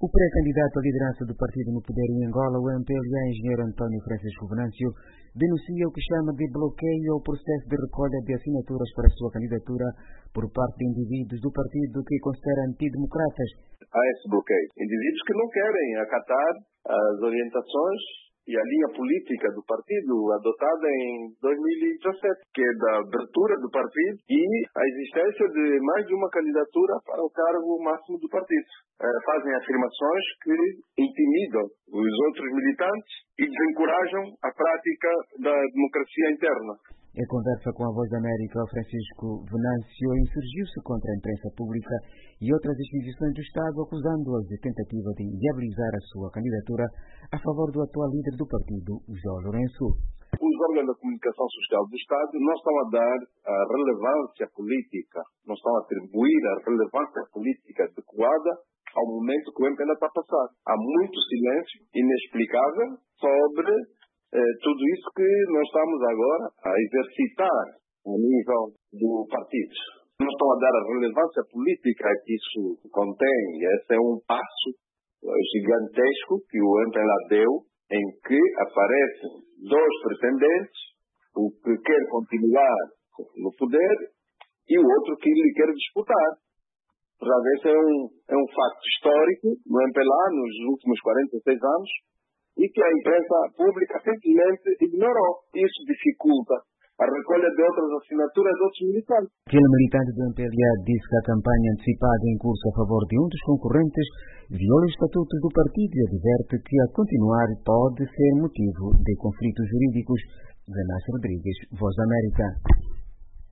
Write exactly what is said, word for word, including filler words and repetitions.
O pré-candidato à liderança do partido no poder em Angola, o M P L A, engenheiro António Francisco Venâncio, denuncia o que chama de bloqueio ao processo de recolha de assinaturas para a sua candidatura por parte de indivíduos do partido que considera antidemocratas. Há esse bloqueio. Indivíduos que não querem acatar as orientações e a linha política do partido adotada em dois mil e dezassete, que é da abertura do partido e a existência de mais de uma candidatura para o cargo máximo do partido. Eh, fazem afirmações que intimidam os outros militantes e desencorajam a prática da democracia interna. Em conversa com a Voz da América, Francisco Venâncio insurgiu-se contra a imprensa pública e outras instituições do Estado, acusando-as de tentativa de inviabilizar a sua candidatura a favor do atual líder do partido, Jorge Lourenço. Os órgãos da comunicação social do Estado não estão a dar a relevância política, não estão a atribuir a relevância política adequada ao momento que o M P L A está a passar. Há muito silêncio inexplicável sobre eh, tudo isso que nós estamos agora a exercitar a nível do partido. Não estão a dar a relevância política que isso contém. Esse é um passo gigantesco que o M P L A deu, em que aparecem dois pretendentes, o que quer continuar no poder e o outro que lhe quer disputar. Já esse é um, é um facto histórico no M P L A nos últimos quarenta e seis anos e que a imprensa pública simplesmente ignorou. Isso dificulta a recolha de outras assinaturas de outros militantes. Aquele militante do M P L A disse que a campanha antecipada em curso a favor de um dos concorrentes viola os estatutos do partido e adverte que, a continuar, pode ser motivo de conflitos jurídicos. Ganassi Rodrigues, Voz da América.